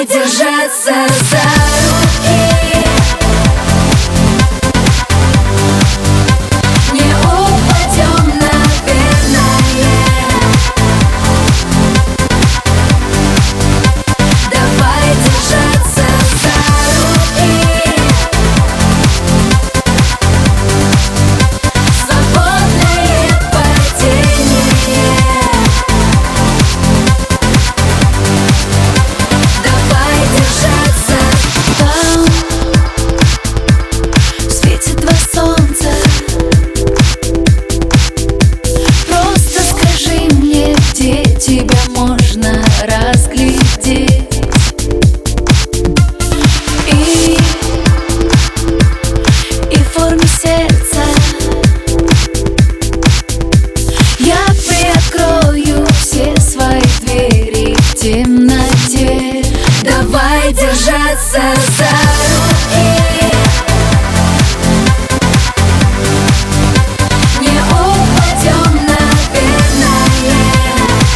держаться за руки. Не упадем, наверное. Давай держаться за руки. Свободное падение. Давай держаться. Там светит два солнца. Просто скажи мне, где тебя можно разглядеть. И в форме сердца я приоткрою все свои двери в темноте. Давай держаться за руки. Не упадем, наверное.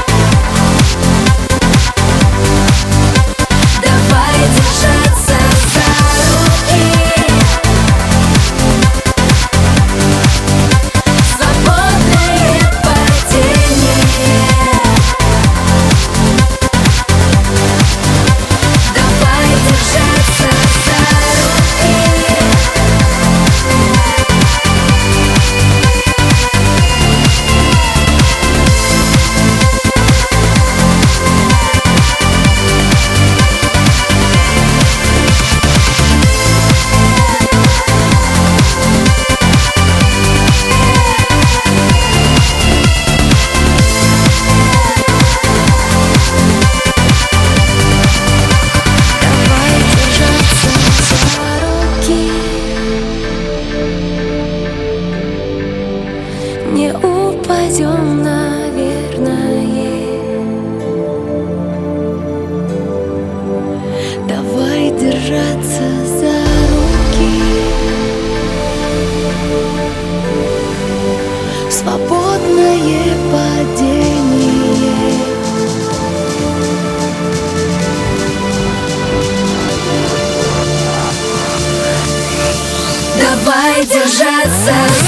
Давай держаться за руки. Свободное падение. Давай держаться за руки. Давай держаться за руки. Не упадем, наверное. Давай держаться за руки. Свободное падение. Давай держаться